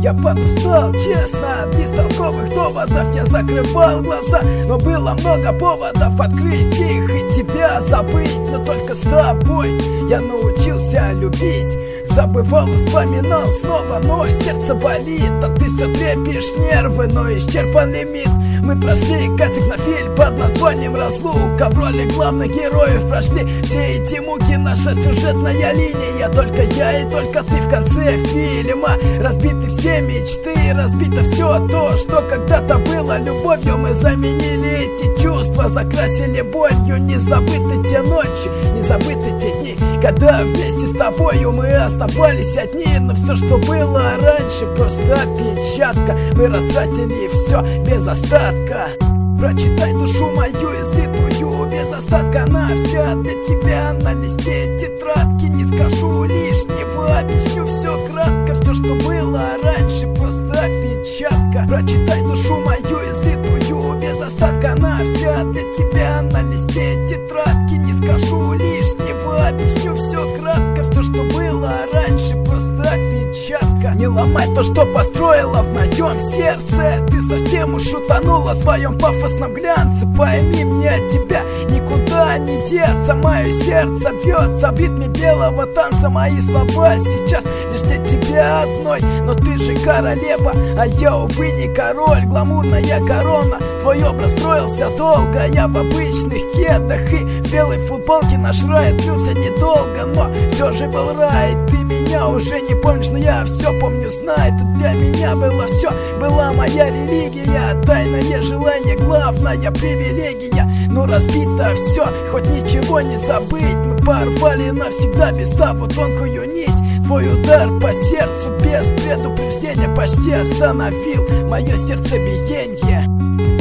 Я подустал, честно, от бестолковых доводов. Я закрывал глаза, но было много поводов открыть их и тебя забыть. Но только с тобой я научился любить. Забывал, вспоминал снова, но сердце болит. А ты все трепишь нервы, но исчерпан лимит. Мы прошли кастинг на фильм под названием «Разлука». В роли главных героев прошли все эти муки. Наша сюжетная линия, только я и только ты в конце фильма. Разбиты все мечты, разбито все то, что когда-то было любовью. Мы заменили эти чувства, закрасили болью. Не забыты те ночи, не забыты те дни, когда вместе с тобою мы оставались одни. Но все, что было раньше, просто печатка. Мы растратили все без остатка. Прочитай душу мою излитую без остатка. Она вся для тебя на листе тетрадки. Не скажу лишнего, объясню все кратко. Все, что было раньше, просто печатка. Прочитай душу мою излитую без остатка. Она вся для тебя на листе тетрадки. Не скажу лишнего, объясню все кратко. Все, что было раньше, просто печатка. Не ломай то, что построила в моем сердце. Ты совсем уж утонула в своем пафосном глянце. Пойми, мне от тебя никуда не деться. Мое сердце бьется в ритме белого танца. Мои слова сейчас лишь для тебя одной. Но ты же королева, а я, увы, не король. Гламурная корона, твой образ строился долго. Я в обычных кедах и в белой футболке. Наш рай длился недолго, но все же был рай. Ты меня уже не помнишь, но я все помню, знай. Ты для меня было все, была моя религия. Тайное желание, главная привилегия. Но разбито все, хоть ничего не забыть. Мы порвали навсегда без того тонкую нить. Твой удар по сердцу без предупреждения почти остановил мое сердцебиение.